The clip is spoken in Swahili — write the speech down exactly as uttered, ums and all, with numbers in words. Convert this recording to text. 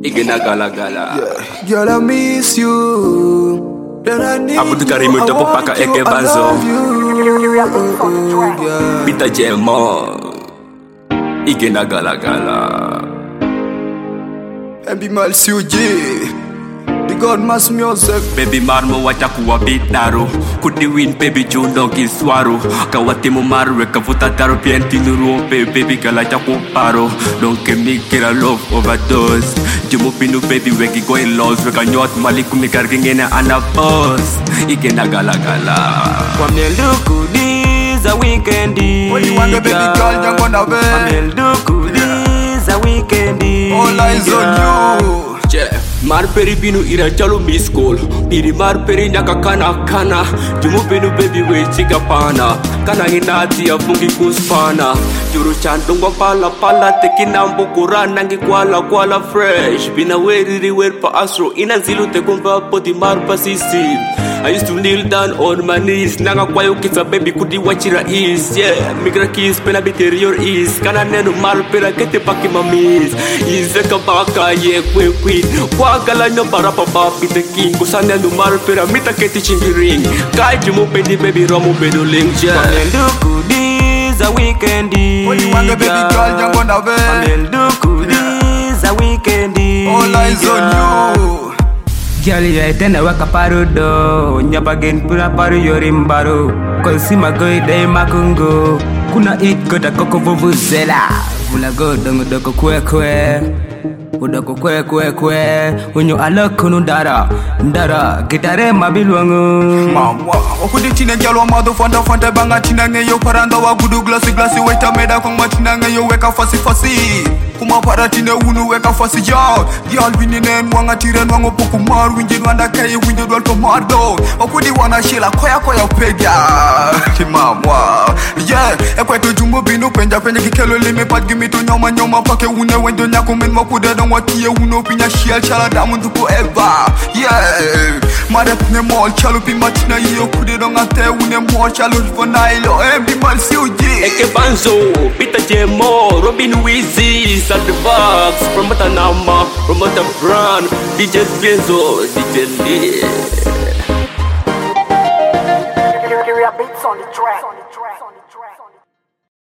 Igena gala gala. Yeah. Girl, I miss you. That I need Abu Tukarimu you. topo paka I want eke you. I banzo. love you. Yeah. Pita jemo. Igena gala gala. And be mal si uji. The God must music. Baby marmo wacha kuwa bitaro. Kudi win baby juno kiswaro. Kawati mo maru kavuta taro pienti nuru baby gala cha kuparo. Don't give me get a love overdose. Jumu pinu baby weki going lost. Weka nyot maliku mikargingena anabos. Igena gala gala. Kwa mieluku diza weekendi. What you want the baby girl jump on a bed. Kwa mieluku diza weekendi. All eyes on you. Yeah. Mar peri binu ira chalo miss call. Piri mar peri nyaka kana kana. Jumu binu baby we chiga pana. Kana inati ya fungi kuspana. Juru chandungwa pala pala teki nambo kurana ngi kwala kwala fresh. Bina weri riwer pa astro ina zilu te kumba poti mar pasisi. I used to kneel down on my knees. Nanga kwa yo kisa baby kudi wachira is. Yeah, migra kiss pena biterior is. Kana nenu mar pera kete paki mamis. Izeka baka ye kwe kwe. Kwa gala nyo para papa pite king. Kusanya nu mar pera mita keti chingi ring. Kai jumu pedi baby romu bedu link. Yeah. Kwa mieluku diza weekendi. What you want the baby girl jump on a Kwa bed. mieluku diza weekendi. All eyes on you. Girl, yeah, then I wake up parudo. Nyabagin pura paru yorimbaro. Konsima go day makungo. Kuna eat go da koko vuvuzela. Vula go dongo doko kwe kwe. Udoko kwe kwe kwe. Unyo aloko ndara. Ndara. Gitare mabilwango. Mama, okudi chine gyal wa mado fanta fanta banga china ngeyo paranda wa gudu glasi glasi weta meda kong ma china ngeyo weka fasi fasi. Kuma para chine unu weka fasi ya. Gyal wininen wanga tiren wango poku mar winjin wanda kaya winjin dwal to mardo. Okudi wana shila koya koya pega. Mama, yeah, ekwe to jumbo binu penja penja kikelo lime pat gimi to nyoma nyoma pake une wendo nyako men makude don watie uno pinya shiel chala damu nduko eva. Yeah, mare pne mol chalo pi matina yo kude don ate une mol chalo fonailo embi mal si uji. Eke banzo, pita jemo, Robin Wheezy, Sal the Box, Promota Nama, Promota Brand, D J Benzo, D J Lee. Beats on the track.